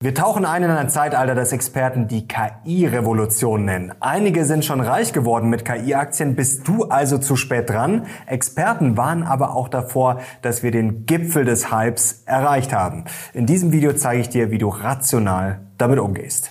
Wir tauchen ein in ein Zeitalter, das Experten die KI-Revolution nennen. Einige sind schon reich geworden mit KI-Aktien, bist du also zu spät dran? Experten warnen aber auch davor, dass wir den Gipfel des Hypes erreicht haben. In diesem Video zeige ich dir, wie du rational damit umgehst.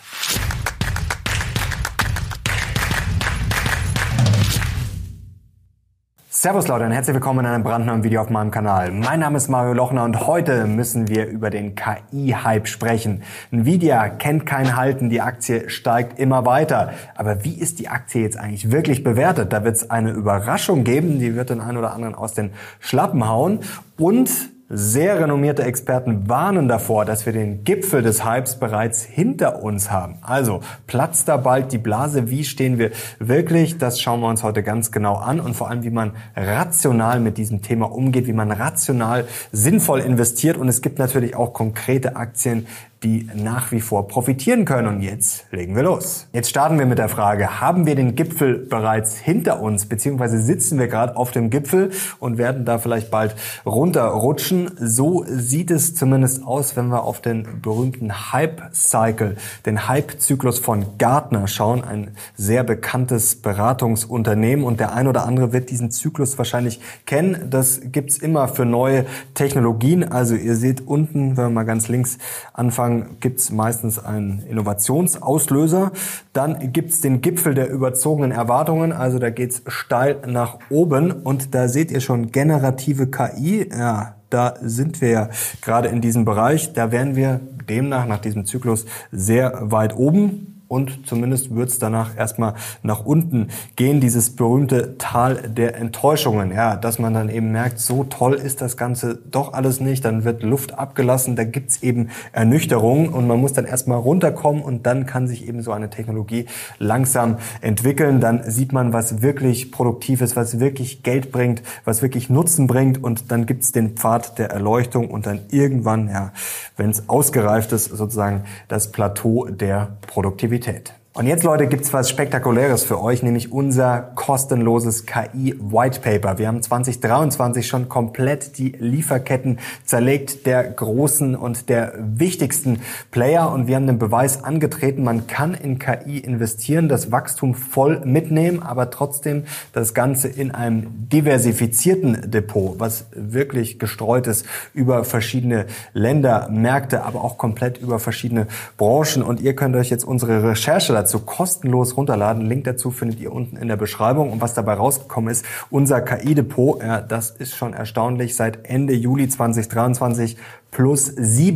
Servus Leute und herzlich willkommen in einem brandneuen Video auf meinem Kanal. Mein Name ist Mario Lochner und heute müssen wir über den KI-Hype sprechen. Nvidia kennt kein Halten, die Aktie steigt immer weiter. Aber wie ist die Aktie jetzt eigentlich wirklich bewertet? Da wird es eine Überraschung geben, die wird den einen oder anderen aus den Schlappen hauen. Und sehr renommierte Experten warnen davor, dass wir den Gipfel des Hypes bereits hinter uns haben. Also platzt da bald die Blase? Wie stehen wir wirklich? Das schauen wir uns heute ganz genau an und vor allem, wie man rational mit diesem Thema umgeht, wie man rational sinnvoll investiert. Und es gibt natürlich auch konkrete Aktien, die nach wie vor profitieren können. Und jetzt legen wir los. Jetzt starten wir mit der Frage, haben wir den Gipfel bereits hinter uns, beziehungsweise sitzen wir gerade auf dem Gipfel und werden da vielleicht bald runterrutschen? So sieht es zumindest aus, wenn wir auf den berühmten Hype-Cycle, den Hype-Zyklus von Gartner schauen, ein sehr bekanntes Beratungsunternehmen. Und der ein oder andere wird diesen Zyklus wahrscheinlich kennen. Das gibt's immer für neue Technologien. Also ihr seht unten, wenn wir mal ganz links anfangen, gibt es meistens einen Innovationsauslöser. Dann gibt es den Gipfel der überzogenen Erwartungen, also da geht es steil nach oben und da seht ihr schon generative KI. Ja, da sind wir ja gerade in diesem Bereich. Da wären wir demnach nach diesem Zyklus sehr weit oben. Und zumindest wird es danach erstmal nach unten gehen, dieses berühmte Tal der Enttäuschungen. Ja, dass man dann eben merkt, so toll ist das Ganze doch alles nicht. Dann wird Luft abgelassen, da gibt's eben Ernüchterungen und man muss dann erstmal runterkommen und dann kann sich eben so eine Technologie langsam entwickeln. Dann sieht man, was wirklich produktiv ist, was wirklich Geld bringt, was wirklich Nutzen bringt und dann gibt's den Pfad der Erleuchtung und dann irgendwann, ja, wenn es ausgereift ist, sozusagen das Plateau der Produktivität. Und jetzt, Leute, gibt's was Spektakuläres für euch, nämlich unser kostenloses KI-Whitepaper. Wir haben 2023 schon komplett die Lieferketten zerlegt der großen und der wichtigsten Player und wir haben den Beweis angetreten, man kann in KI investieren, das Wachstum voll mitnehmen, aber trotzdem das Ganze in einem diversifizierten Depot, was wirklich gestreut ist über verschiedene Länder, Märkte, aber auch komplett über verschiedene Branchen. Und ihr könnt euch jetzt unsere Recherche dazu kostenlos runterladen. Link dazu findet ihr unten in der Beschreibung. Und was dabei rausgekommen ist, unser KI-Depot, ja, das ist schon erstaunlich, seit Ende Juli 2023 plus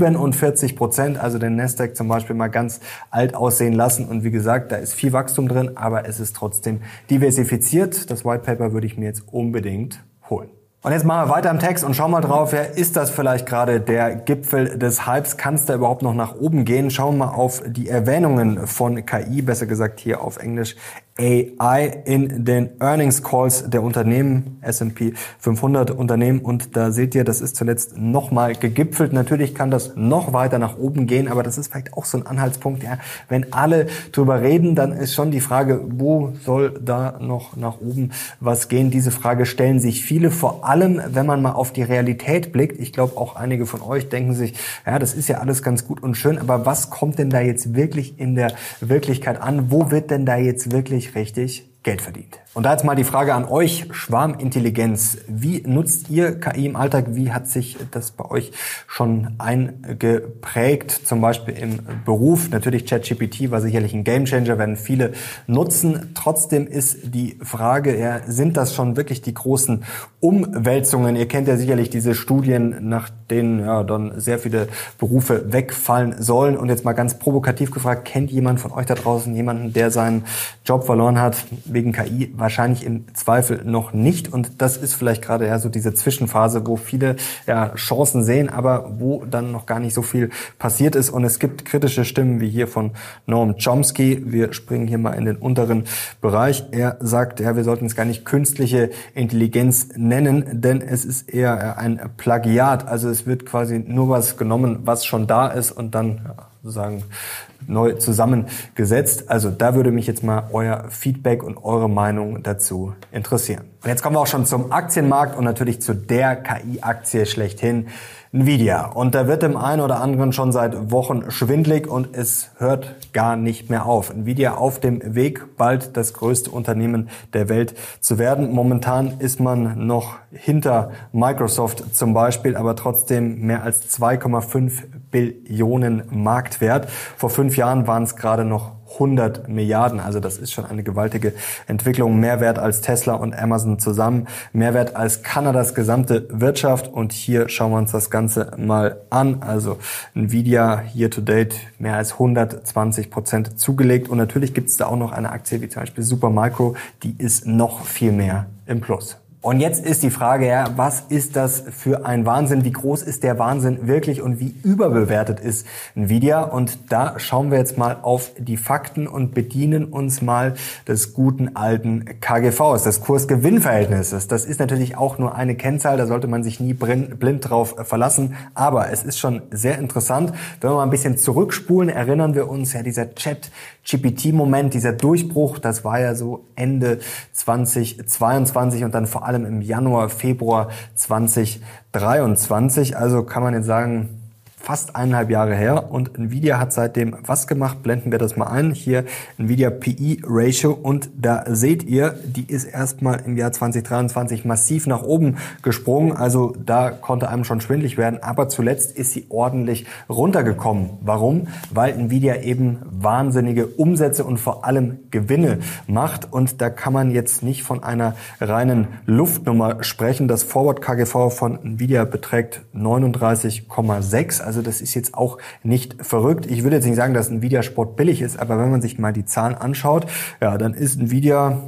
47%, also den Nasdaq zum Beispiel mal ganz alt aussehen lassen. Und wie gesagt, da ist viel Wachstum drin, aber es ist trotzdem diversifiziert. Das White Paper würde ich mir jetzt unbedingt holen. Und jetzt machen wir weiter im Text und schauen mal drauf, ja, ist das vielleicht gerade der Gipfel des Hypes? Kann es da überhaupt noch nach oben gehen? Schauen wir mal auf die Erwähnungen von KI, besser gesagt hier auf Englisch AI in den Earnings Calls der Unternehmen, S&P 500 Unternehmen. Und da seht ihr, das ist zuletzt nochmal gegipfelt. Natürlich kann das noch weiter nach oben gehen, aber das ist vielleicht auch so ein Anhaltspunkt. Ja, wenn alle drüber reden, dann ist schon die Frage, wo soll da noch nach oben was gehen? Diese Frage stellen sich viele, vor allem, wenn man mal auf die Realität blickt. Ich glaube, auch einige von euch denken sich, ja, das ist ja alles ganz gut und schön, aber was kommt denn da jetzt wirklich in der Wirklichkeit an? Wo wird denn da jetzt wirklich richtig Geld verdient? Und da jetzt mal die Frage an euch, Schwarmintelligenz. Wie nutzt ihr KI im Alltag? Wie hat sich das bei euch schon eingeprägt? Zum Beispiel im Beruf. Natürlich ChatGPT war sicherlich ein Gamechanger, werden viele nutzen. Trotzdem ist die Frage, ja, sind das schon wirklich die großen Umwälzungen? Ihr kennt ja sicherlich diese Studien, nach denen ja dann sehr viele Berufe wegfallen sollen. Und jetzt mal ganz provokativ gefragt, kennt jemand von euch da draußen jemanden, der seinen Job verloren hat wegen KI? Wahrscheinlich im Zweifel noch nicht. Und das ist vielleicht gerade ja so diese Zwischenphase, wo viele ja Chancen sehen, aber wo dann noch gar nicht so viel passiert ist. Und es gibt kritische Stimmen wie hier von Noam Chomsky. Wir springen hier mal in den unteren Bereich. Er sagt, ja, wir sollten es gar nicht künstliche Intelligenz nennen, denn es ist eher ein Plagiat. Also es wird quasi nur was genommen, was schon da ist und dann sozusagen neu zusammengesetzt. Also da würde mich jetzt mal euer Feedback und eure Meinung dazu interessieren. Und jetzt kommen wir auch schon zum Aktienmarkt und natürlich zu der KI-Aktie schlechthin. Nvidia. Und da wird dem einen oder anderen schon seit Wochen schwindlig und es hört gar nicht mehr auf. Nvidia auf dem Weg, bald das größte Unternehmen der Welt zu werden. Momentan ist man noch hinter Microsoft zum Beispiel, aber trotzdem mehr als 2,5 Billionen Marktwert. Vor 5 Jahren waren es gerade noch 100 Milliarden. Also das ist schon eine gewaltige Entwicklung. Mehr Wert als Tesla und Amazon zusammen. Mehr Wert als Kanadas gesamte Wirtschaft. Und hier schauen wir uns das Ganze mal an. Also Nvidia year to date mehr als 120% zugelegt. Und natürlich gibt es da auch noch eine Aktie wie zum Beispiel Supermicro. Die ist noch viel mehr im Plus. Und jetzt ist die Frage, ja, was ist das für ein Wahnsinn? Wie groß ist der Wahnsinn wirklich und wie überbewertet ist Nvidia? Und da schauen wir jetzt mal auf die Fakten und bedienen uns mal des guten alten KGVs, des Kurs-Gewinn-Verhältnisses. Das ist natürlich auch nur eine Kennzahl, da sollte man sich nie blind drauf verlassen. Aber es ist schon sehr interessant. Wenn wir mal ein bisschen zurückspulen, erinnern wir uns ja, dieser Chat-GPT-Moment, dieser Durchbruch, das war ja so Ende 2022 und dann vor allem im Januar, Februar 2023. Also kann man jetzt sagen, fast 1,5 Jahre her. Und Nvidia hat seitdem was gemacht? Blenden wir das mal ein. Hier Nvidia PE Ratio. Und da seht ihr, die ist erstmal im Jahr 2023 massiv nach oben gesprungen. Also da konnte einem schon schwindelig werden. Aber zuletzt ist sie ordentlich runtergekommen. Warum? Weil Nvidia eben wahnsinnige Umsätze und vor allem Gewinne macht. Und da kann man jetzt nicht von einer reinen Luftnummer sprechen. Das Forward KGV von Nvidia beträgt 39,6. Also das ist jetzt auch nicht verrückt. Ich würde jetzt nicht sagen, dass Nvidia Sport billig ist, aber wenn man sich mal die Zahlen anschaut, ja, dann ist Nvidia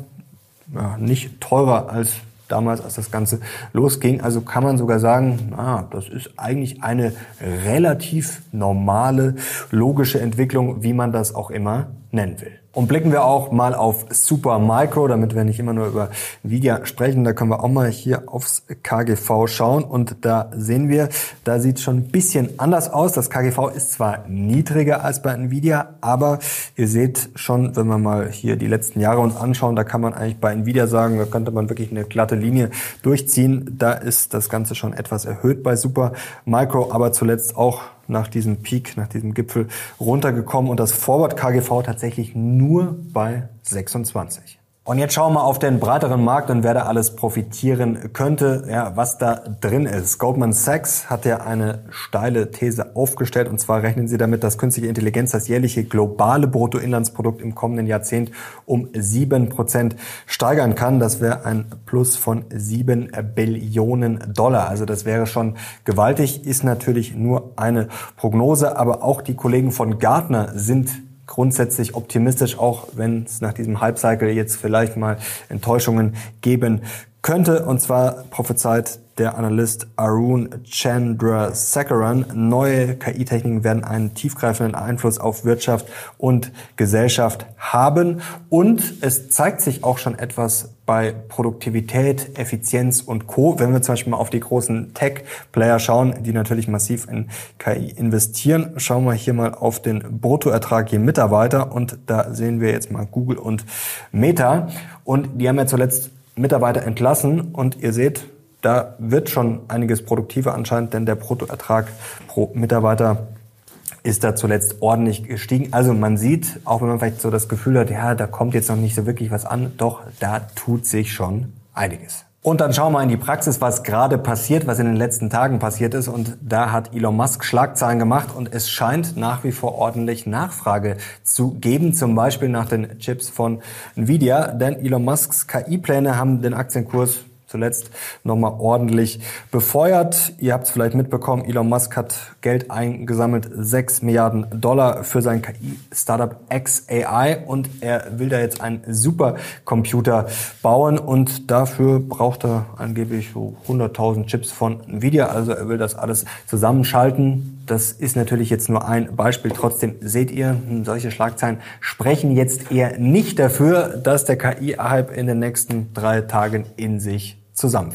nicht teurer als damals, als das Ganze losging. Also kann man sogar sagen, das ist eigentlich eine relativ normale, logische Entwicklung, wie man das auch immer nennen will. Und blicken wir auch mal auf Supermicro, damit wir nicht immer nur über Nvidia sprechen. Da können wir auch mal hier aufs KGV schauen und da sehen wir, da sieht es schon ein bisschen anders aus. Das KGV ist zwar niedriger als bei Nvidia, aber ihr seht schon, wenn wir mal hier die letzten Jahre uns anschauen, da kann man eigentlich bei Nvidia sagen, da könnte man wirklich eine glatte Linie durchziehen. Da ist das Ganze schon etwas erhöht bei Supermicro, aber zuletzt auch nach diesem Peak, nach diesem Gipfel runtergekommen und das Forward KGV tatsächlich nur bei 26. Und jetzt schauen wir mal auf den breiteren Markt und wer da alles profitieren könnte, ja, was da drin ist. Goldman Sachs hat ja eine steile These aufgestellt und zwar rechnen sie damit, dass künstliche Intelligenz das jährliche globale Bruttoinlandsprodukt im kommenden Jahrzehnt um 7% steigern kann. Das wäre ein Plus von 7 Billionen Dollar. Also das wäre schon gewaltig, ist natürlich nur eine Prognose, aber auch die Kollegen von Gartner sind grundsätzlich optimistisch, auch wenn es nach diesem Hype-Cycle jetzt vielleicht mal Enttäuschungen geben könnte. Und zwar prophezeit der Analyst Arun Chandrasekaran, neue KI-Techniken werden einen tiefgreifenden Einfluss auf Wirtschaft und Gesellschaft haben. Und es zeigt sich auch schon etwas bei Produktivität, Effizienz und Co. Wenn wir zum Beispiel mal auf die großen Tech-Player schauen, die natürlich massiv in KI investieren, schauen wir hier mal auf den Bruttoertrag je Mitarbeiter. Und da sehen wir jetzt mal Google und Meta. Und die haben ja zuletzt Mitarbeiter entlassen und ihr seht, da wird schon einiges produktiver anscheinend, denn der Bruttoertrag pro Mitarbeiter ist da zuletzt ordentlich gestiegen. Also man sieht, auch wenn man vielleicht so das Gefühl hat, ja, da kommt jetzt noch nicht so wirklich was an, doch da tut sich schon einiges. Und dann schauen wir in die Praxis, was gerade passiert, was in den letzten Tagen passiert ist. Und da hat Elon Musk Schlagzeilen gemacht und es scheint nach wie vor ordentlich Nachfrage zu geben, zum Beispiel nach den Chips von Nvidia. Denn Elon Musks KI-Pläne haben den Aktienkurs zuletzt nochmal ordentlich befeuert. Ihr habt es vielleicht mitbekommen, Elon Musk hat Geld eingesammelt, 6 Milliarden Dollar für sein KI-Startup xAI und er will da jetzt einen Supercomputer bauen und dafür braucht er angeblich so 100.000 Chips von Nvidia. Also er will das alles zusammenschalten. Das ist natürlich jetzt nur ein Beispiel. Trotzdem seht ihr, solche Schlagzeilen sprechen jetzt eher nicht dafür, dass der KI-Hype in den nächsten 3 Tagen in sich zusammenfällt.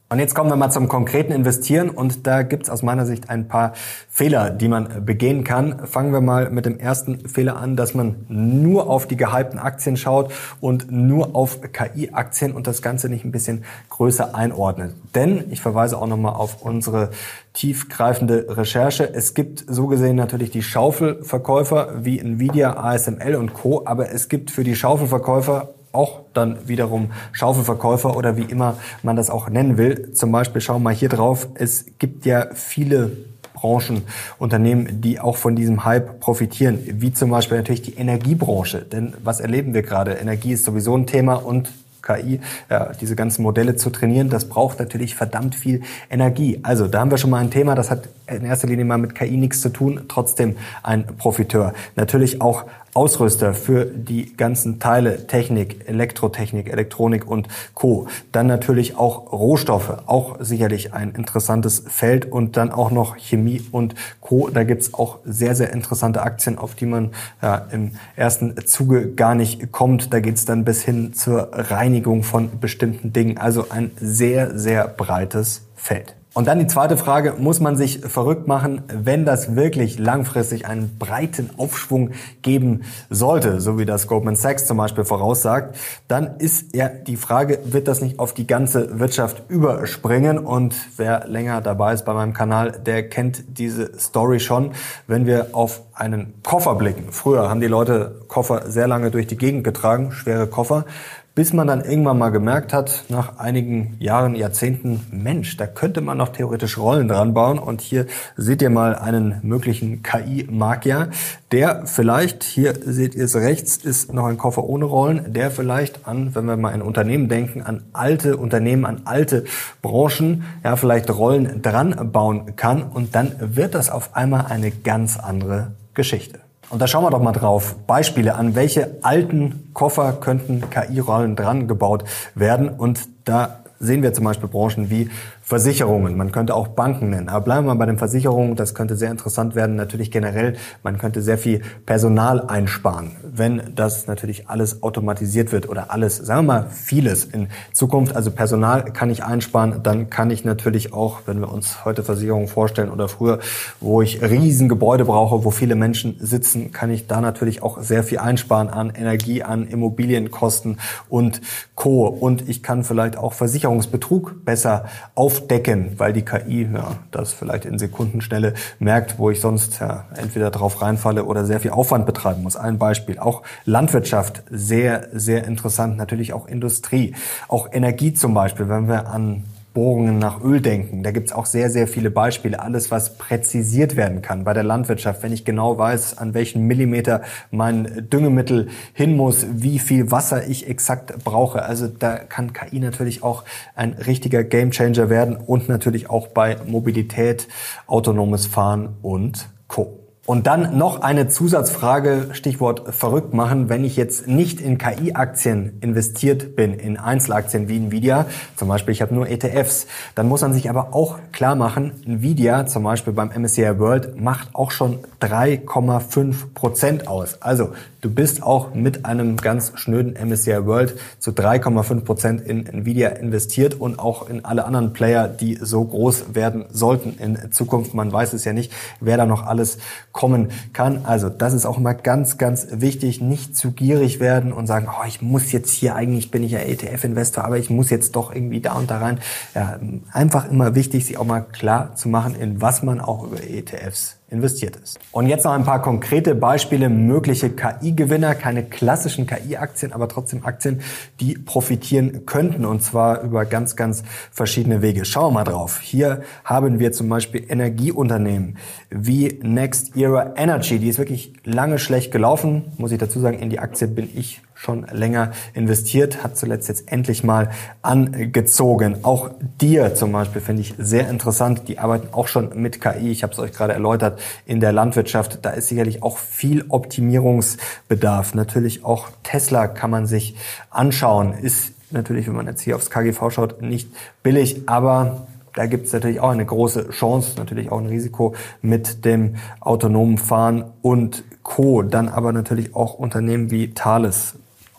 Und jetzt kommen wir mal zum konkreten Investieren und da gibt's aus meiner Sicht ein paar Fehler, die man begehen kann. Fangen wir mal mit dem ersten Fehler an, dass man nur auf die gehypten Aktien schaut und nur auf KI-Aktien und das Ganze nicht ein bisschen größer einordnet. Denn ich verweise auch nochmal auf unsere tiefgreifende Recherche. Es gibt so gesehen natürlich die Schaufelverkäufer wie Nvidia, ASML und Co., aber es gibt für die Schaufelverkäufer auch dann wiederum Schaufelverkäufer oder wie immer man das auch nennen will. Zum Beispiel schauen wir mal hier drauf. Es gibt ja viele Branchen, Unternehmen, die auch von diesem Hype profitieren, wie zum Beispiel natürlich die Energiebranche. Denn was erleben wir gerade? Energie ist sowieso ein Thema und KI, ja, diese ganzen Modelle zu trainieren, das braucht natürlich verdammt viel Energie. Also da haben wir schon mal ein Thema, das hat in erster Linie mal mit KI nichts zu tun, trotzdem ein Profiteur. Natürlich auch Ausrüster für die ganzen Teile, Technik, Elektrotechnik, Elektronik und Co. Dann natürlich auch Rohstoffe, auch sicherlich ein interessantes Feld und dann auch noch Chemie und Co. Da gibt's auch sehr, sehr interessante Aktien, auf die man im ersten Zuge gar nicht kommt. Da geht's dann bis hin zur Reinigung von bestimmten Dingen. Also ein sehr, sehr breites Feld. Und dann die zweite Frage, muss man sich verrückt machen, wenn das wirklich langfristig einen breiten Aufschwung geben sollte, so wie das Goldman Sachs zum Beispiel voraussagt, dann ist ja die Frage, wird das nicht auf die ganze Wirtschaft überspringen? Und wer länger dabei ist bei meinem Kanal, der kennt diese Story schon, wenn wir auf einen Koffer blicken. Früher haben die Leute Koffer sehr lange durch die Gegend getragen, schwere Koffer, bis man dann irgendwann mal gemerkt hat, nach einigen Jahren, Jahrzehnten, Mensch, da könnte man noch theoretisch Rollen dran bauen. Und hier seht ihr mal einen möglichen KI-Magier, der vielleicht, hier seht ihr es rechts, ist noch ein Koffer ohne Rollen, der vielleicht an, wenn wir mal in Unternehmen denken, an alte Unternehmen, an alte Branchen, ja, vielleicht Rollen dran bauen kann. Und dann wird das auf einmal eine ganz andere Geschichte. Und da schauen wir doch mal drauf. Beispiele, an welche alten Koffer könnten KI-Rollen dran gebaut werden. Und da sehen wir zum Beispiel Branchen wie Versicherungen. Man könnte auch Banken nennen. Aber bleiben wir mal bei den Versicherungen. Das könnte sehr interessant werden. Natürlich generell, man könnte sehr viel Personal einsparen, wenn das natürlich alles automatisiert wird oder alles, sagen wir mal, vieles in Zukunft. Also Personal kann ich einsparen. Dann kann ich natürlich auch, wenn wir uns heute Versicherungen vorstellen oder früher, wo ich riesen Gebäude brauche, wo viele Menschen sitzen, kann ich da natürlich auch sehr viel einsparen an Energie, an Immobilienkosten und Co. Und ich kann vielleicht auch Versicherungsbetrug besser aufdecken, weil die KI das vielleicht in Sekundenschnelle merkt, wo ich sonst entweder drauf reinfalle oder sehr viel Aufwand betreiben muss. Ein Beispiel. Auch Landwirtschaft, sehr, sehr interessant. Natürlich auch Industrie. Auch Energie zum Beispiel, wenn wir an Bohrungen nach Öl denken. Da gibt's auch sehr, sehr viele Beispiele. Alles, was präzisiert werden kann bei der Landwirtschaft. Wenn ich genau weiß, an welchen Millimeter mein Düngemittel hin muss, wie viel Wasser ich exakt brauche. Also da kann KI natürlich auch ein richtiger Gamechanger werden und natürlich auch bei Mobilität, autonomes Fahren und Co. Und dann noch eine Zusatzfrage, Stichwort verrückt machen. Wenn ich jetzt nicht in KI-Aktien investiert bin, in Einzelaktien wie Nvidia, zum Beispiel ich habe nur ETFs, dann muss man sich aber auch klar machen, Nvidia zum Beispiel beim MSCI World macht auch schon 3,5% aus. Also du bist auch mit einem ganz schnöden MSCI World zu 3,5% in Nvidia investiert und auch in alle anderen Player, die so groß werden sollten in Zukunft. Man weiß es ja nicht, wer da noch alles kommen kann. Also das ist auch immer ganz, ganz wichtig. Nicht zu gierig werden und sagen, oh, ich muss jetzt hier, eigentlich bin ich ja ETF-Investor, aber ich muss jetzt doch irgendwie da und da rein. Ja, einfach immer wichtig, sich auch mal klar zu machen, in was man auch über ETFs investiert ist. Und jetzt noch ein paar konkrete Beispiele, mögliche KI-Gewinner, keine klassischen KI-Aktien, aber trotzdem Aktien, die profitieren könnten und zwar über ganz, ganz verschiedene Wege. Schauen wir mal drauf. Hier haben wir zum Beispiel Energieunternehmen wie Next Era Energy, die ist wirklich lange schlecht gelaufen, muss ich dazu sagen, in die Aktie bin ich schon länger investiert, hat zuletzt jetzt endlich mal angezogen. Auch Deere zum Beispiel finde ich sehr interessant. Die arbeiten auch schon mit KI. Ich habe es euch gerade erläutert in der Landwirtschaft. Da ist sicherlich auch viel Optimierungsbedarf. Natürlich auch Tesla kann man sich anschauen. Ist natürlich, wenn man jetzt hier aufs KGV schaut, nicht billig, aber da gibt es natürlich auch eine große Chance, natürlich auch ein Risiko mit dem autonomen Fahren und Co. Dann aber natürlich auch Unternehmen wie Thales,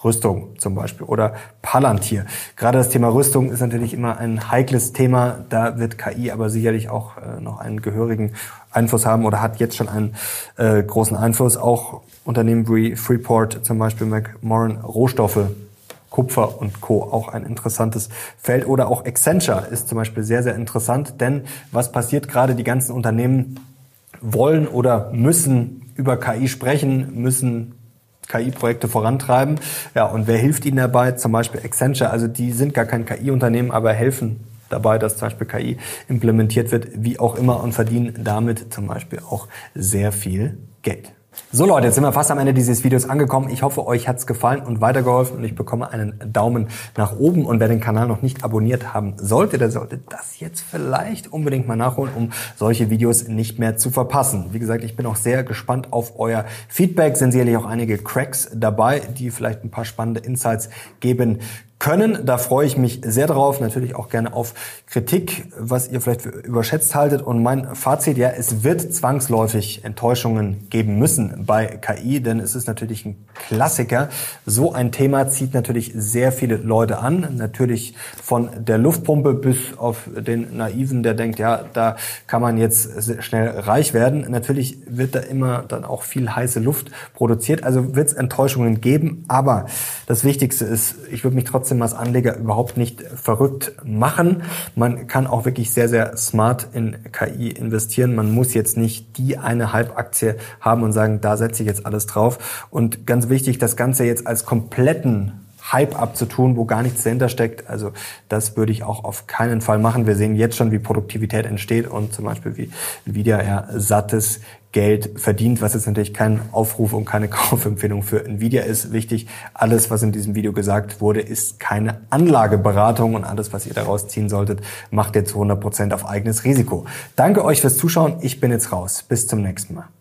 Rüstung zum Beispiel oder Palantir. Gerade das Thema Rüstung ist natürlich immer ein heikles Thema. Da wird KI aber sicherlich auch noch einen gehörigen Einfluss haben oder hat jetzt schon einen großen Einfluss. Auch Unternehmen wie Freeport, zum Beispiel McMoran, Rohstoffe, Kupfer und Co. auch ein interessantes Feld. Oder auch Accenture ist zum Beispiel sehr, sehr interessant. Denn was passiert gerade? Die ganzen Unternehmen wollen oder müssen über KI sprechen, müssen KI-Projekte vorantreiben. Ja, und wer hilft ihnen dabei? Zum Beispiel Accenture. Also die sind gar kein KI-Unternehmen, aber helfen dabei, dass zum Beispiel KI implementiert wird, wie auch immer, und verdienen damit zum Beispiel auch sehr viel Geld. So Leute, jetzt sind wir fast am Ende dieses Videos angekommen. Ich hoffe, euch hat's gefallen und weitergeholfen und ich bekomme einen Daumen nach oben. Und wer den Kanal noch nicht abonniert haben sollte, der sollte das jetzt vielleicht unbedingt mal nachholen, um solche Videos nicht mehr zu verpassen. Wie gesagt, ich bin auch sehr gespannt auf euer Feedback. Sind sicherlich auch einige Cracks dabei, die vielleicht ein paar spannende Insights geben können. Da freue ich mich sehr drauf. Natürlich auch gerne auf Kritik, was ihr vielleicht für überschätzt haltet. Und mein Fazit, ja, es wird zwangsläufig Enttäuschungen geben müssen bei KI, denn es ist natürlich ein Klassiker. So ein Thema zieht natürlich sehr viele Leute an. Natürlich von der Luftpumpe bis auf den Naiven, der denkt, ja, da kann man jetzt schnell reich werden. Natürlich wird da immer dann auch viel heiße Luft produziert. Also wird es Enttäuschungen geben. Aber das Wichtigste ist, ich würde mich trotzdem als Anleger überhaupt nicht verrückt machen. Man kann auch wirklich sehr, sehr smart in KI investieren. Man muss jetzt nicht die eine Hype-Aktie haben und sagen, da setze ich jetzt alles drauf. Und ganz wichtig, das Ganze jetzt als kompletten Hype abzutun, wo gar nichts dahinter steckt. Also das würde ich auch auf keinen Fall machen. Wir sehen jetzt schon, wie Produktivität entsteht und zum Beispiel wie Nvidia ja sattes Geld verdient, was jetzt natürlich kein Aufruf und keine Kaufempfehlung für Nvidia ist. Wichtig, alles, was in diesem Video gesagt wurde, ist keine Anlageberatung und alles, was ihr daraus ziehen solltet, macht ihr zu 100% auf eigenes Risiko. Danke euch fürs Zuschauen. Ich bin jetzt raus. Bis zum nächsten Mal.